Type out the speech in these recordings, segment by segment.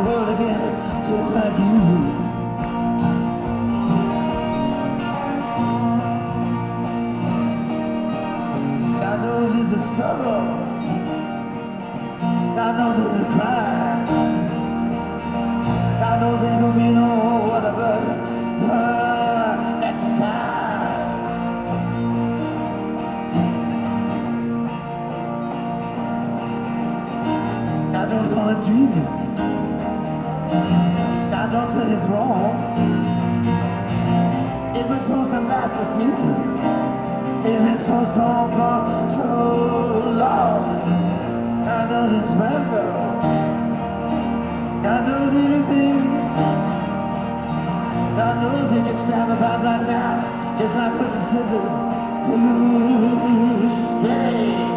world again, just like you. God knows it's a struggle. God knows it's a crime. God knows ain't gonna be no water, but next time. God don't call it treason. God don't say it's wrong. It was supposed to last a season. It been so strong for so long. God knows it's expensive. God knows everything. God knows he can stab about right now, just like with the scissors to Spain.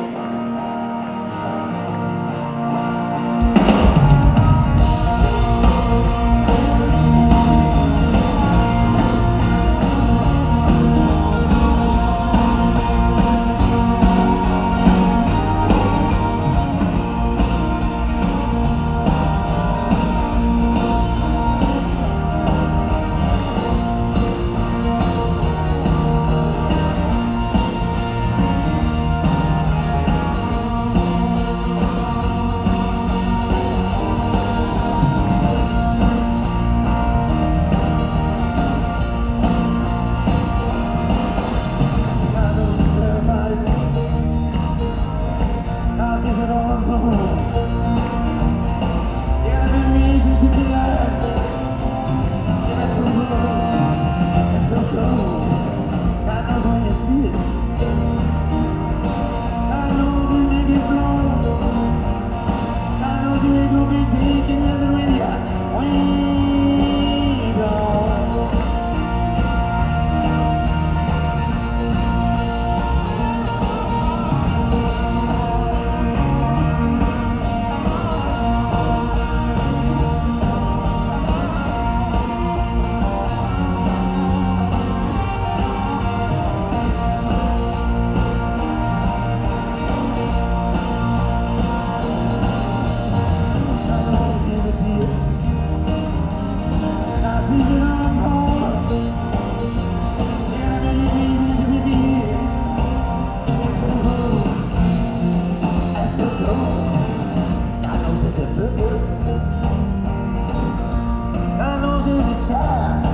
God knows there's a child.